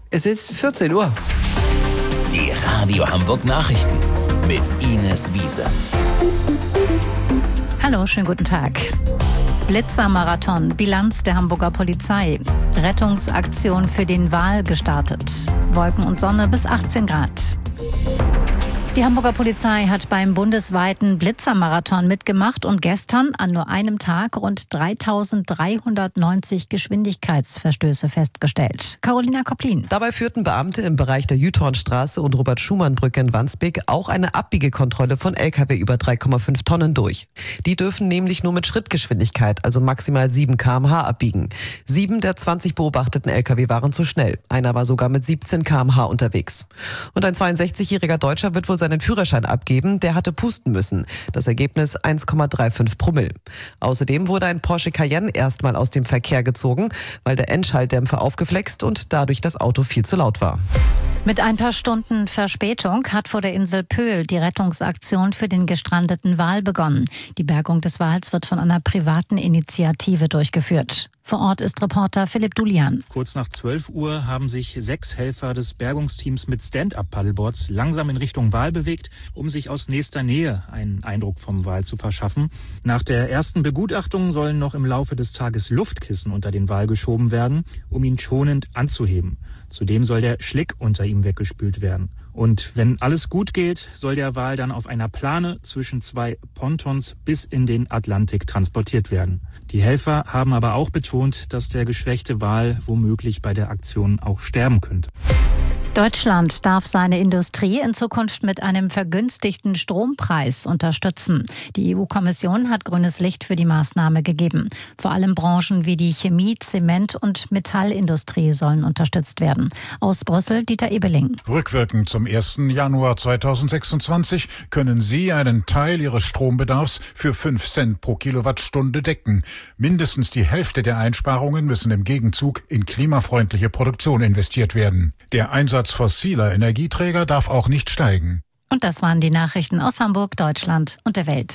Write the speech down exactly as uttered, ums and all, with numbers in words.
Es ist vierzehn Uhr. Die Radio Hamburg Nachrichten mit Ines Wiese. Hallo, schönen guten Tag. Blitzermarathon, Bilanz der Hamburger Polizei. Rettungsaktion für den Wal gestartet. Wolken und Sonne bis achtzehn Grad. Die Hamburger Polizei hat beim bundesweiten Blitzermarathon mitgemacht und gestern an nur einem Tag rund dreitausenddreihundertneunzig Geschwindigkeitsverstöße festgestellt. Carolina Kopplin. Dabei führten Beamte im Bereich der Jüthornstraße und Robert-Schumann-Brücke in Wandsbek auch eine Abbiegekontrolle von L K W über drei Komma fünf Tonnen durch. Die dürfen nämlich nur mit Schrittgeschwindigkeit, also maximal sieben Kilometer pro Stunde abbiegen. Sieben der zwanzig beobachteten L K W waren zu schnell. Einer war sogar mit siebzehn Kilometer pro Stunde unterwegs. Und ein zweiundsechzigjähriger Deutscher wird wohl seinen Führerschein abgeben, der hatte pusten müssen. Das Ergebnis eins Komma fünfunddreißig Promille. Außerdem wurde ein Porsche Cayenne erstmal aus dem Verkehr gezogen, weil der Endschalldämpfer aufgeflext und dadurch das Auto viel zu laut war. Mit ein paar Stunden Verspätung hat vor der Insel Pöhl die Rettungsaktion für den gestrandeten Wal begonnen. Die Bergung des Wals wird von einer privaten Initiative durchgeführt. Vor Ort ist Reporter Philipp Dulian. Kurz nach zwölf Uhr haben sich sechs Helfer des Bergungsteams mit Stand-up-Paddleboards langsam in Richtung Wal bewegt, um sich aus nächster Nähe einen Eindruck vom Wal zu verschaffen. Nach der ersten Begutachtung sollen noch im Laufe des Tages Luftkissen unter den Wal geschoben werden, um ihn schonend anzuheben. Zudem soll der Schlick unter ihm weggespült werden. Und wenn alles gut geht, soll der Wal dann auf einer Plane zwischen zwei Pontons bis in den Atlantik transportiert werden. Die Helfer haben aber auch betont, dass der geschwächte Wal womöglich bei der Aktion auch sterben könnte. Deutschland darf seine Industrie in Zukunft mit einem vergünstigten Strompreis unterstützen. Die E U-Kommission hat grünes Licht für die Maßnahme gegeben. Vor allem Branchen wie die Chemie-, Zement- und Metallindustrie sollen unterstützt werden. Aus Brüssel Dieter Ebeling. Rückwirkend zum ersten Januar zweitausendsechsundzwanzig können Sie einen Teil Ihres Strombedarfs für fünf Cent pro Kilowattstunde decken. Mindestens die Hälfte der Einsparungen müssen im Gegenzug in klimafreundliche Produktion investiert werden. Der Einsatz fossiler Energieträger darf auch nicht steigen. Und das waren die Nachrichten aus Hamburg, Deutschland und der Welt.